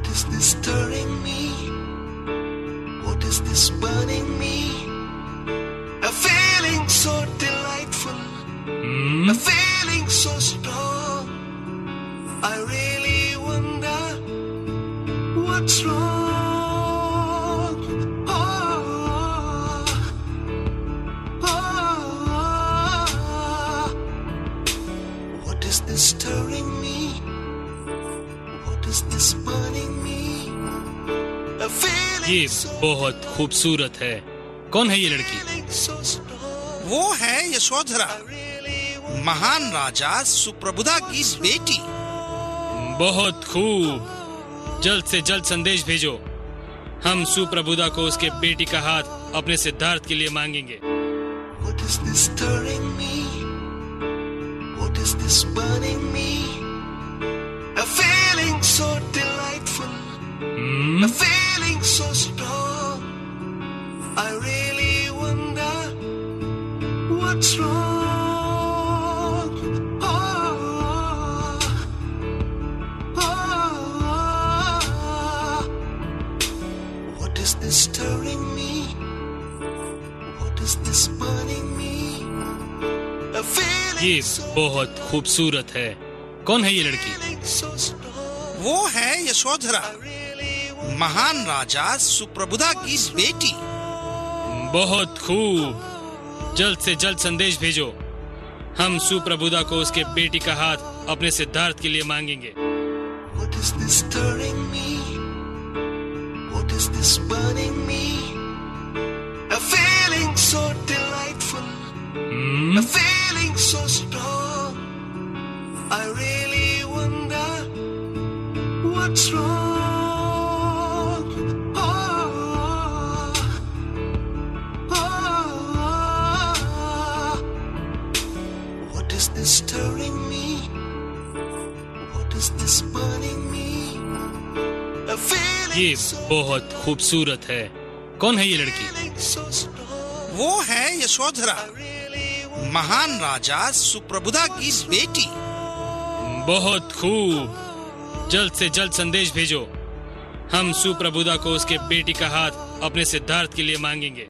What is this stirring me? What is this burning me? A feeling so delightful, a feeling so strong. I really wonder what's wrong. What is this stirring me? What is this burning me? A feeling ये so बहुत खूबसूरत है। कौन है ये लड़की? so strong. वो है यशोधरा, महान राजा सुप्रभुदा की बेटी। बहुत खूब। जल्द से जल्द संदेश भेजो। हम सुप्रभुदा को उसके बेटी का हाथ अपने सिद्धार्थ के लिए मांगेंगे। What is this stirring me? What is this burning me? A feeling so delightful, a feeling so strong. I really wonder what's wrong. What is this stirring me? What is this burning me? A feeling ये so बहुत खूबसूरत है। कौन है ये लड़की? so strong. वो है यशोधरा, महान राजा सुप्रभुदा की बेटी। बहुत खूब। जल्द से जल्द संदेश भेजो। हम सुप्रभुदा को उसके बेटी का हाथ अपने सिद्धार्थ के लिए मांगेंगे। What is this stirring me? What is this burning me? A feeling so delightful, a feeling so strong. I really wonder what's wrong. What is this stirring me? What is this burning me? A feeling ये so बहुत खूबसूरत है। कौन है ये लड़की? so strong. वो है यशोधरा, महान राजा सुप्रभुदा की बेटी। बहुत खूब। जल्द से जल्द संदेश भेजो। हम सुप्रभुदा को उसके बेटी का हाथ अपने सिद्धार्थ के लिए मांगेंगे।